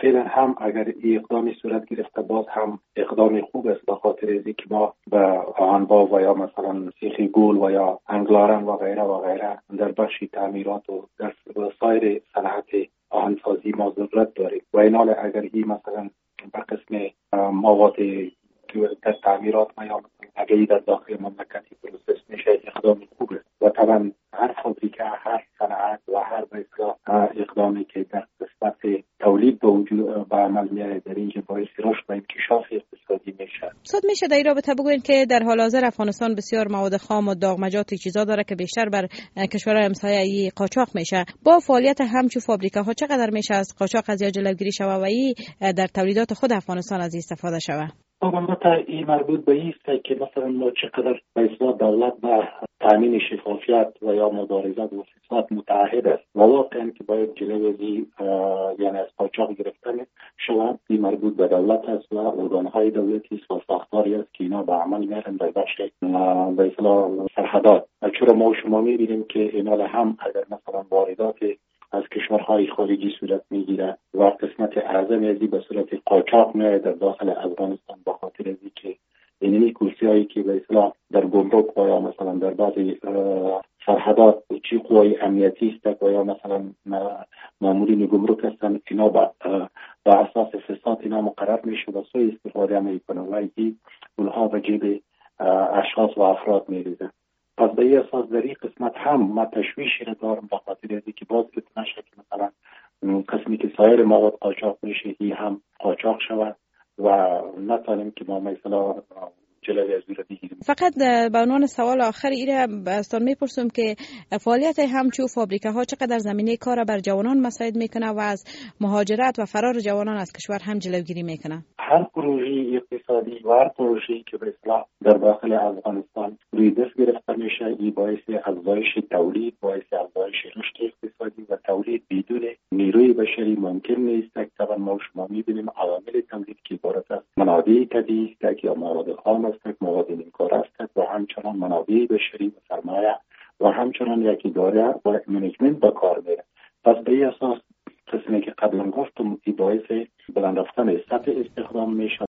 فعلا هم اگر این اقدامی صورت گرفته باز هم اقدام خوب است، به خاطر اینکه ما به آهنبا و یا مثلا سیخ گل و یا انگلارن و غیره و غیره در بخش تعمیرات و در سایر صنعت آهنسازی ما ضرورت داریم و این حال اگر این مثلا به قسم مواد در تعمیرات ما یا اگر در داخل مملکتی پروسس میشه اقدام خوب است و طبعا هر فابریکه، هر صنعت و هر اقدامی که در قسمت تولید به عمل میاره در اینجا باعث رشد و انکشاف اقتصادی میشه. صد میشه در این رابطه بگوین که در حال حاضر افغانستان بسیار مواد خام و داغمجات چیزا داره که بیشتر بر کشورهای همسایه قاچاق میشه. با فعالیت همچو فابریکه ها چقدر میشه از قاچاق از یا جلوگیری شوه و این در تولیدات خود افغانستان از استفاده شوه؟ البته این مربوط به است که مثلا ما چقدر به اصلاح دولت به تامین شفافیت و یا مبارزه با فساد متعهد است و واقعا که باید جلوی یعنی از قاچاق گرفتن شود. این مربوط به دولت است و ارگانهای دولتی است و ساختاری است که اینا به عمل میارن در بخش به اصلاح سرحدات. چرا ما شما میبینیم که اینا هم اگر مثلا واردات از کشورهای خارجی صورت میگیره و قسمت اعظم ازی به صورت قاچاق میاد در داخل افغانستان، به خاطر ازی که اینی کورسیایی که به اصطلاح در گمرک و یا مثلا در بعضی سرحدات چی قوای امنیتی است و یا مثلا مامورین گمرک هستن، اینا با اساس فساد اینا مقرر میشه و سوء استفاده میکنه و اونها به جیب اشخاص و افراد میریزه. پس به این اساس در این قسمت هم ما تشویشی را دارم به خاطر اینکه که باز نشه که مثلا قسمی که سایر مواد قاچاق میشه این هم قاچاق شود و نتونیم که ما مثلا جلوی از رو بگیریم. فقط به عنوان سوال آخر ایره استان میپرسم که فعالیت همچو فابریکه ها چقدر زمینه کار بر جوانان مساعد میکنه و از مهاجرت و فرار جوانان از کشور هم جلوگیری میکنه؟ هر پروژه اقتصادی و هر پروژه‌ای که به اصطلاح در داخل افغانستان روی دست گرفته میشه این باعث افزایش تولید، باعث افزایش رشد اقتصادی و تولید بدون نیروی بشری ممکن نیست. طبعا ما شما میبینیم عوامل تولید که عبارت از منابع طبیعی است یا مواد خام است، مواد نیمکار است و همچنان منابع بشری و سرمایه و همچنان یک اداره و منیجمنت به کار میره. پس به این اساس قسمی که قبلا گفتم این باعث بلند رفتن سطح استخدام میشه.